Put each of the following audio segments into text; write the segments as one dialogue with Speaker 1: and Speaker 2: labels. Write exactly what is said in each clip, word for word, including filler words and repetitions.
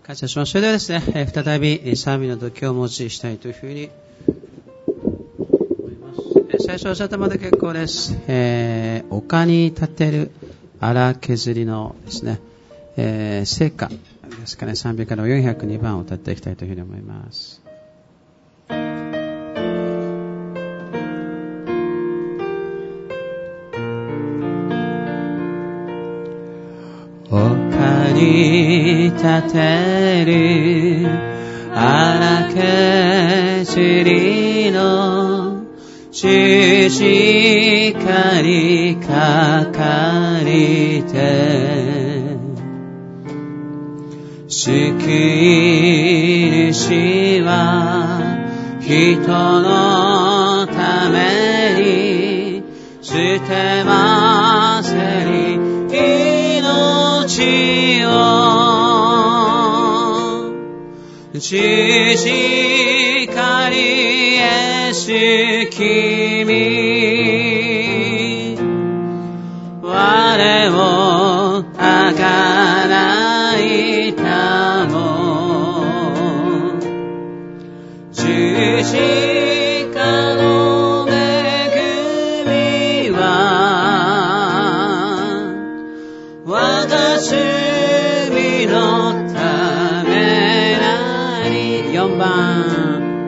Speaker 1: 感謝します。それではですね、えー、再び賛美の時をお持ちしたいというふうに思います。えー、最初おっしゃったまで結構です。えー、丘に立てる荒削りのですね、えー、聖歌ですかね、賛美歌のよんひゃくにばんを歌っていきたいというふうに思います。丘に立てる荒削りの十字架にかかりて救い主は人のために捨てませり命を十字架にへし君我をあがないたも十字架の恵みは我が罪のためなりよんばん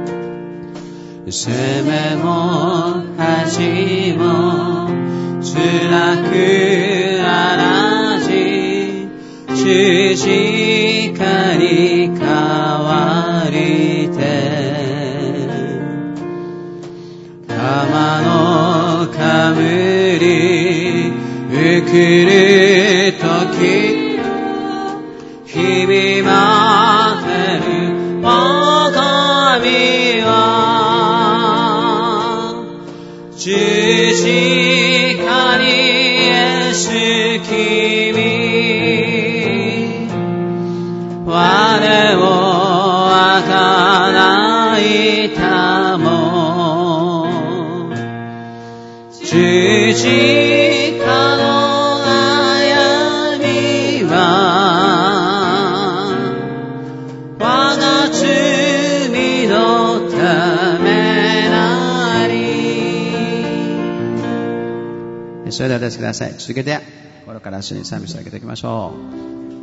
Speaker 1: 責めも恥も辛くあらじ十字架に変わりて玉の冠うくるとき日々待てるお神は十字架にへし君我をあがないたも十字架の悩みは我が罪のためなり。それではお立ちください。続けて心から主に賛美してあげていきましょう。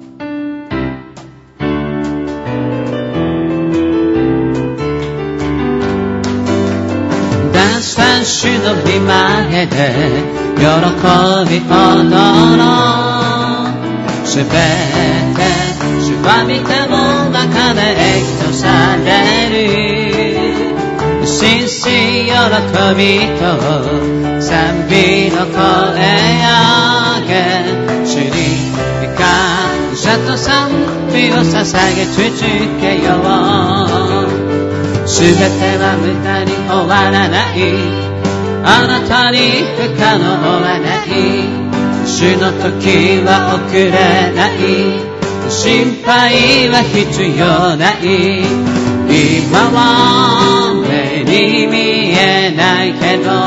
Speaker 1: 主の御前で喜び踊ろうすべて主は御手の中で益とされる心身喜びと賛美の声上げ主に感謝と賛美を捧げ続けようすべては無駄に終わらないあなたに不可能はない主の時は遅れない心配は必要ない今は目に見えないけど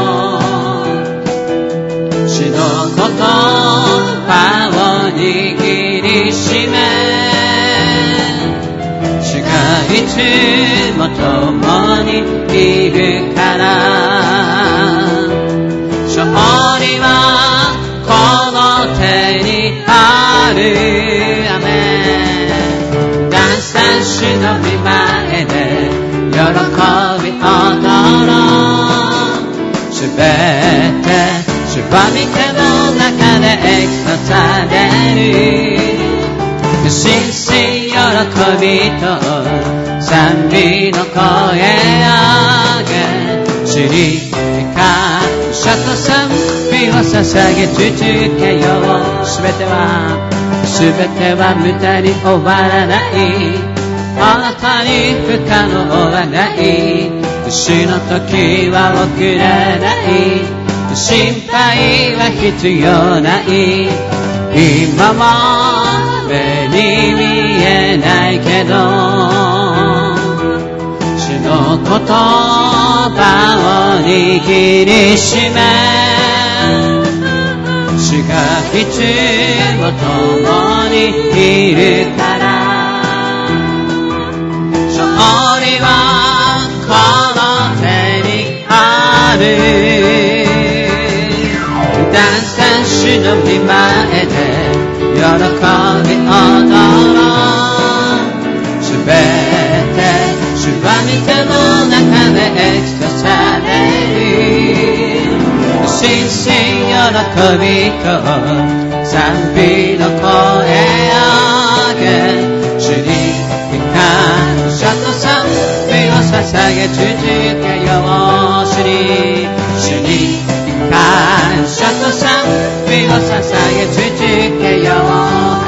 Speaker 1: 主の言葉を握りしめ主がいつも共にいるから勝利はこの手にあるアメンダンサー主の御前で喜び踊ろうすべて主は御手の中でエクサされる心身喜びと賛美の声上げ主に感謝と賛美を捧げ続けようすべてはすべては無駄に終わらないあなたに不可能はない主の時は遅れない心配は必要ない今は目に見えないけど主の言葉を握りしめ主がいつも共にいるからみ前で喜び踊ろう。すべて主は御手の中でエクサされる。心身喜びと賛美の声上げ、主に感謝と賛美を捧げ続けよう。主に主に感謝と賛美を捧げ続けよう。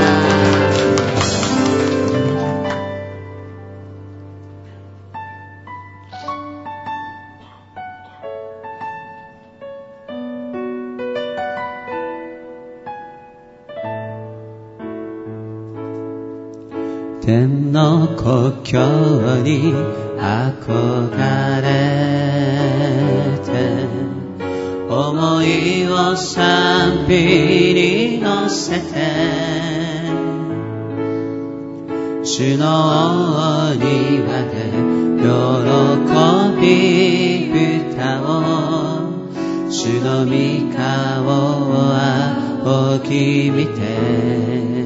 Speaker 1: 天の故郷に憧れて思いを賛美に乗せて主の庭で喜び歌おう。主の御顔を仰ぎ見て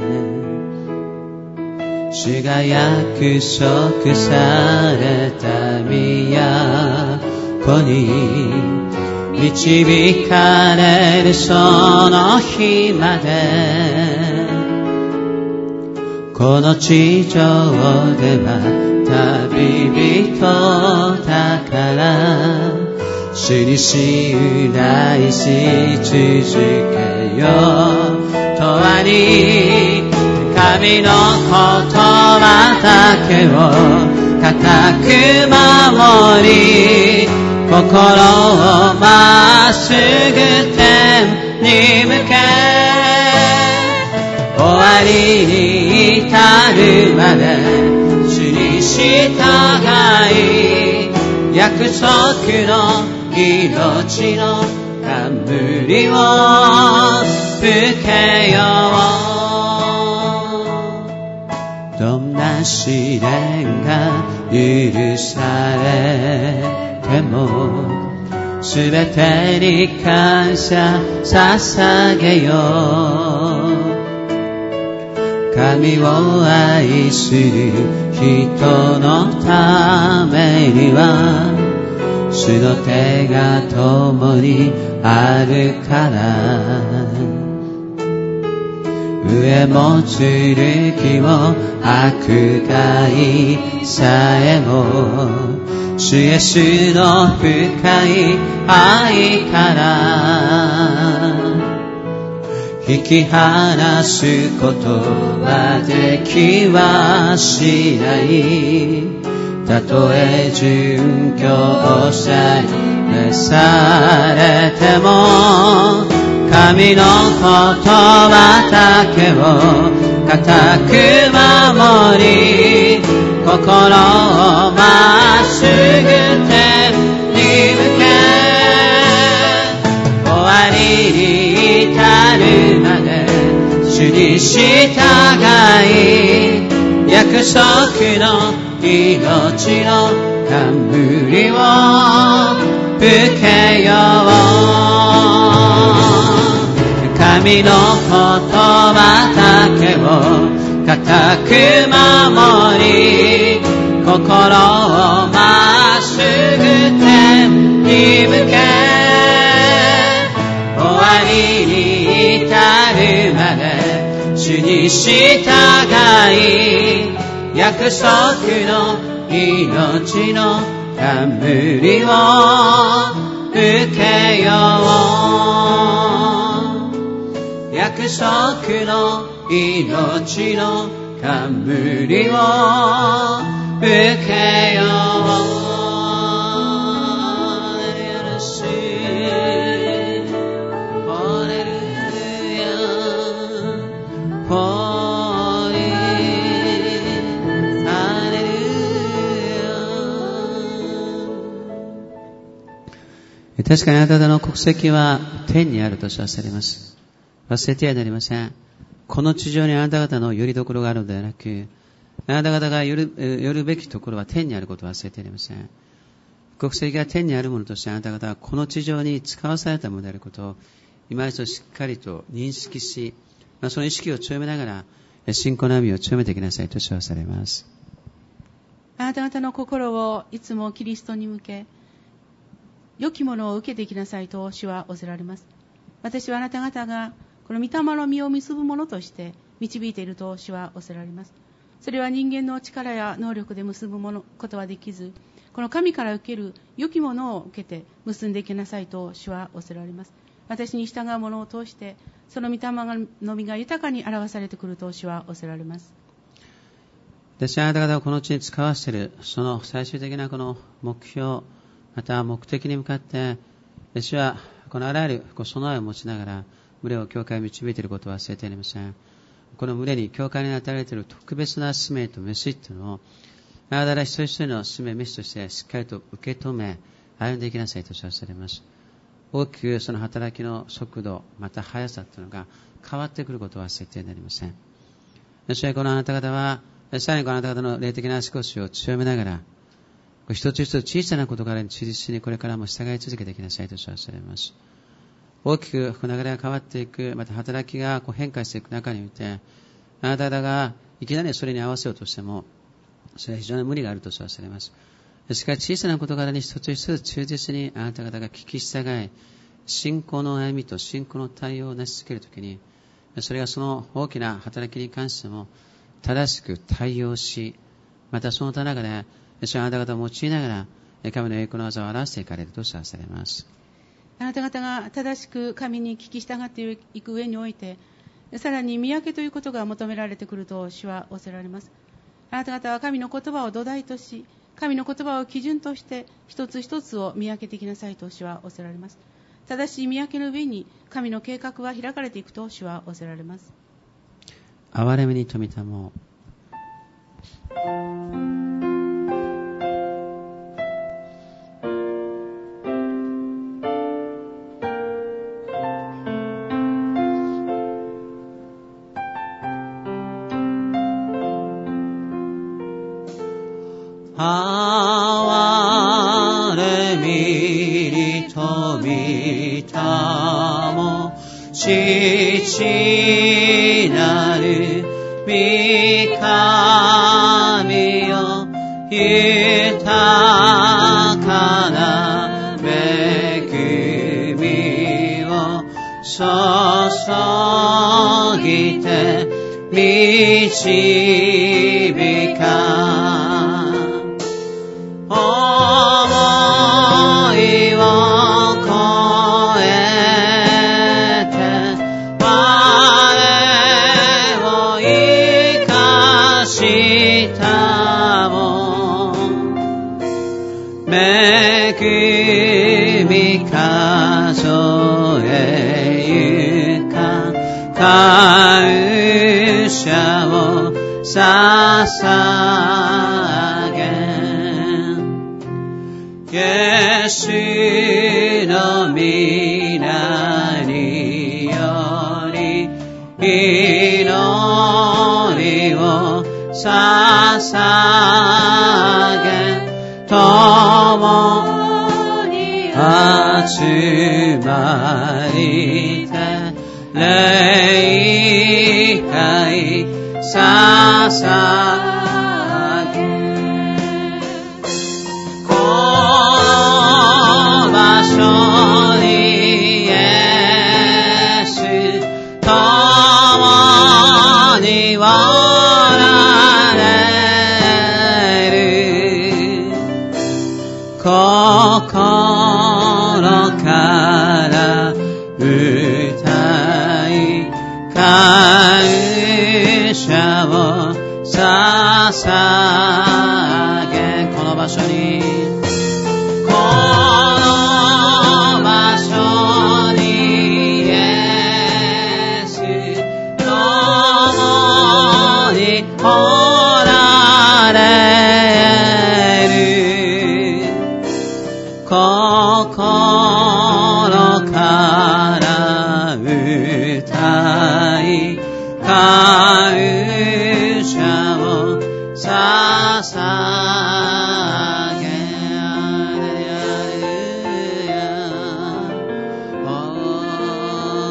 Speaker 1: 主が約束された都に導かれるその日まで、この地上では旅人だから主に信頼し続けよう。永遠に神の言葉だけを固く守り、心をまっすぐ天に向け、終わりに至るまで主に従い、約束の命の冠を受けよう。どんな試練が許されてもすべてに感謝捧げよう。神を愛する人のためには主の手が共にあるから、上も剣も悪害さえも主イエスの深い愛から引き離すことはできはしない。たとえ殉教されされても神の言葉だけを固く守り、心をまっすぐ天に向け、終わりに至るまで主に従い、約束の命の冠を受けよう。神の言葉だけを固く守り、心をまっすぐ天に向け、終わりに至るまで主に従い、約束の命の冠を受けよう。約束の命の冠を受けよう。確かにあなた方の国籍は天にあると称されます。忘れてはなりません。この地上にあなた方の拠り所があるのではなく、あなた方が寄る、寄るべきところは天にあることを忘れてはなりません。国籍が天にあるものとしてあなた方はこの地上に使わされたものであることを今一度しっかりと認識し、まあ、その意識を強めながら信仰の歩みを強めていきなさいと主はされます。
Speaker 2: あなた方の心をいつもキリストに向け、良きものを受けていきなさいと主は仰せられます。私はあなた方がこの御霊の実を結ぶものとして導いていると主は仰せられます。それは人間の力や能力で結ぶものことはできず、この神から受ける良きものを受けて結んでいきなさいと主は仰せられます。私に従うものを通してその御霊の実が豊かに表されてくると主は仰せられます。
Speaker 1: 私はあなた方をこの地に使わせているその最終的なこの目標、また目的に向かって私はこのあらゆる備えを持ちながら群れを教会に導いていることは忘れていません。この群れに教会に与えられている特別な使命と飯というのをあなた方一人一人の使命飯としてしっかりと受け止め歩んでいきなさいと知らされます。大きくその働きの速度また速さというのが変わってくることは忘れてはなりません。私はこのあなた方はさらにこのあなた方の霊的な足腰を強めながら一つ一つ小さな事柄に忠実にこれからも従い続けていきなさいと知らされます。大きく流れが変わっていく、また働きがこう変化していく中において、あなた方がいきなりそれに合わせようとしても、それは非常に無理があると知らされます。しかし小さな事柄に一つ一つ忠実にあなた方が聞き従い、信仰の歩みと信仰の対応を成し遂げるときに、それがその大きな働きに関しても正しく対応し、またその中で、私はあなた方を用いながら、神の栄光の技を表していかれると知らされます。
Speaker 2: あなた方が正しく神に聞き従っていく上において、さらに見分けということが求められてくると主は仰せられます。あなた方は神の言葉を土台とし、神の言葉を基準として一つ一つを見分けていきなさいと主は仰せられます。正しい見分けの上に神の計画は開かれていくと主は仰せられます。
Speaker 1: 憐れみに富みたも
Speaker 3: 哀れみに富みたも父なる御神よ、豊かな恵みを注ぎて導か、思いを超えて我を生かしたも恵み数えゆか感謝を捧げ、イエスの皆により祈りを捧げ、共に集まりて礼拝捧げ、この場所にイエス共におられる、心から歌い感謝を捧げ、この場所にこの場所にイエス共におられる、心から歌い感謝を捧げ、アレルヤ、お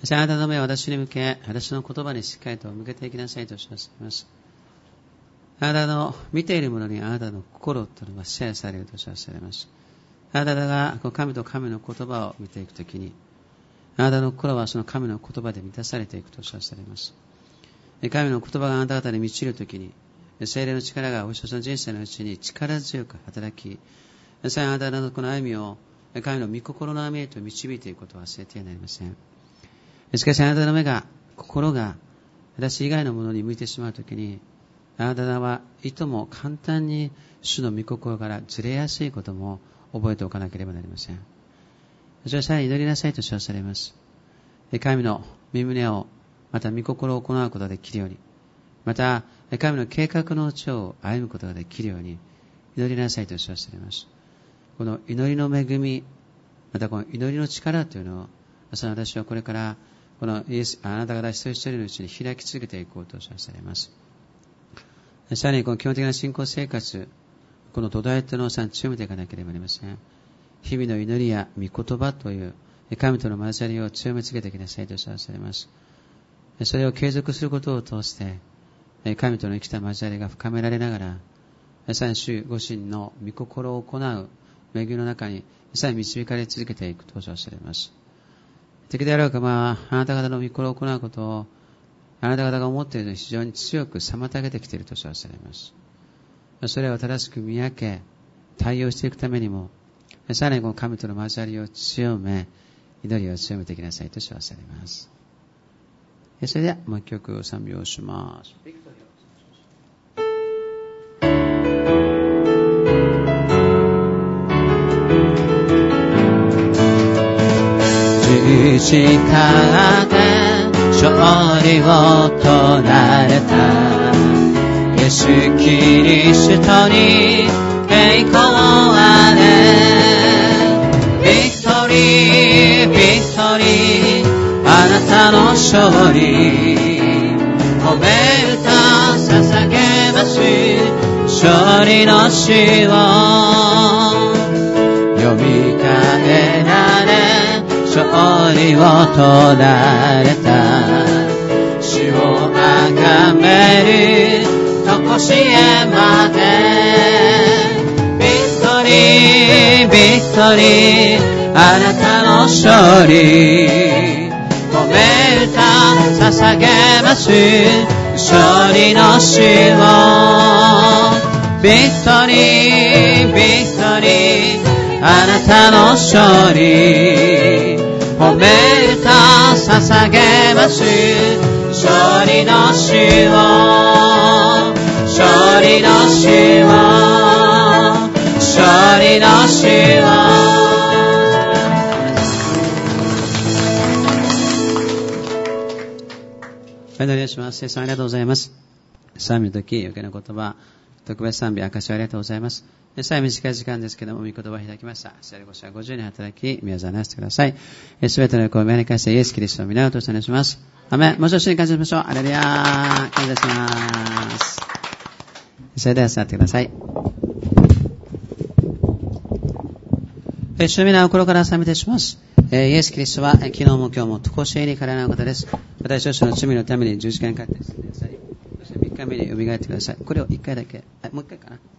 Speaker 1: じゃああなたの目は私に向け、私の言葉にしっかりと向けていきなさいと知らせます。あなたの見ているものにあなたの心というのが支配されると知らされます。あなたが神と神の言葉を見ていくときに、あなたの心はその神の言葉で満たされていくと知らされます。神の言葉があなた方に満ちるときに、聖霊の力がお一つの人生のうちに力強く働き、さらにあなたのこの歩みを神の御心の歩みへと導いていくことは忘れてはなりません。しかしあなたの目が、心が私以外のものに向いてしまうときに、あなたはいとも簡単に主の御心からずれやすいことも覚えておかなければなりません。それはさらに祈りなさいと知らされます。神の御胸を、また御心を行うことができるように、また神の計画の地を歩むことができるように祈りなさいと知らされます。この祈りの恵み、またこの祈りの力というのを、その私はこれからこのイエス、あなた方一人一人のうちに開き続けていこうと知らされます。さらにこの基本的な信仰生活、この土台というのをさらに強めていかなければなりません。日々の祈りや御言葉という神との交わりを強め続けていきなさいと知らされます。それを継続することを通して神との生きた交わりが深められながら、さらに主ご神の御心を行う恵みの中にさらに導かれ続けていくと知らされます。敵であろうか、まあ、あなた方の御心を行うことをあなた方が思っているのに非常に強く妨げてきていると知らされます。それを正しく見分け対応していくためにも、さらにこの神との交わりを強め、祈りを強めていきなさいと知らされます。それではもう一曲賛美をします。
Speaker 3: 十字架で勝利を取られたイエス・キリストに栄光あれ。ビクトリー、ビクトリー、あなたの勝利、褒め歌捧げます。勝利の詩を読み替えられ、勝利を取られた。主をあがめるとこしえまで。ビクトリー、ビクトリー、あなたの勝利、褒め歌捧げます。勝利の詩を。ビクトリー、ビクトリー、あなたの勝利、褒め歌捧げます。勝利の詩を、勝利の詩を、勝利の詩を。
Speaker 1: お祈りします。聖さんありがとうございます。賛美の時、余計な言葉、特別賛美、証しをありがとうございます。さあ短い時間ですけども、御言葉を開きました。聖霊ご支配ごじゅうに働き、宮沢なしてください。すべての欲を目に返してイエス・キリストを皆をとしてお願いします。アメン。もう少しに感謝しましょう。アレルヤー。感謝します。それでは座ってください。主の皆を心から賛美いたします。イエス・キリストは昨日も今日も常しえに彼らの方です。私たちの罪のために十字架にかかって死んでください。そしてみっかめに蘇ってください。これをいっかいだけ、もういっかいかな。